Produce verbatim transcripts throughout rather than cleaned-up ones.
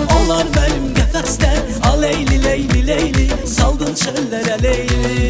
Onlar benim qəfəsdə. A Leyli, Leyli, Leyli, saldın çöllərə Leyli.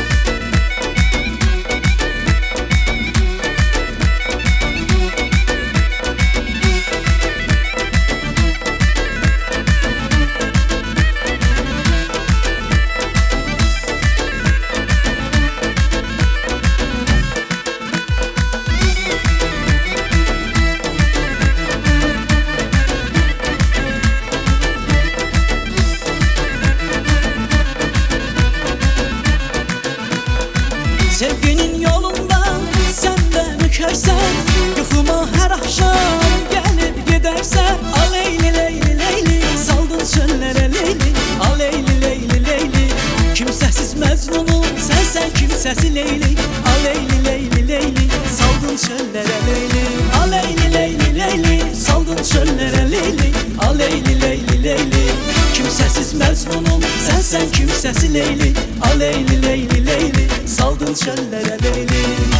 Sevginin yolundan sen de mükərsən, yuxuma hər axşam gəlib gedərsən. A Leyli, Leyli, Leyli, saldın çöllərə Leyli. A Leyli, Leyli, Leyli, kimsəsiz Məcnunum, sənsən kimsəsi Leyli. A Leyli, Leyli, Leyli, saldın çöllərə Leyli. A Leyli, Leyli, Leyli, saldın çöllərə Leyli. A Leyli, Leyli, Leyli, kimsəsiz Məcnunum, sənsən kimsəsi Leyli. A Leyli, Leyli, Leyli, saldın çöllərə Leyli.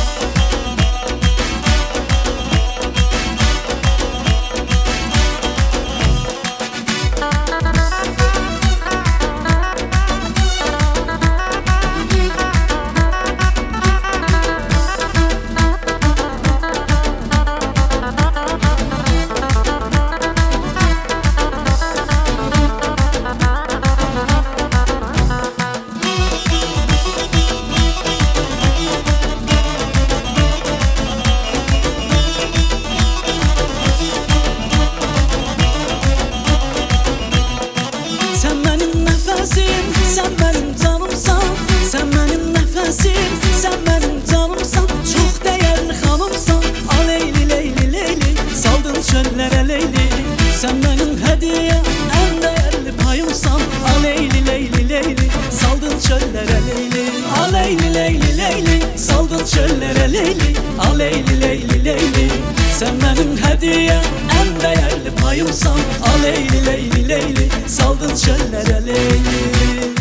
Sen benim canımsan, sen benim nefesim, sen benim canımsan, çok değerli hanımsan. A Leyli, Leyli, Leyli, saldın çöllərə Leyli. Sen benim hediye, en değerli payımsan. A Leyli, Leyli, Leyli, saldın çöllərə Leyli. A Leyli, Leyli, Leyli, saldın çöllərə Leyli. A Leyli, Leyli, Leyli, sen benim hediye, en değerli payımsan. A Leyli, Leyli, Leyli, saldın çöllərə Leyli.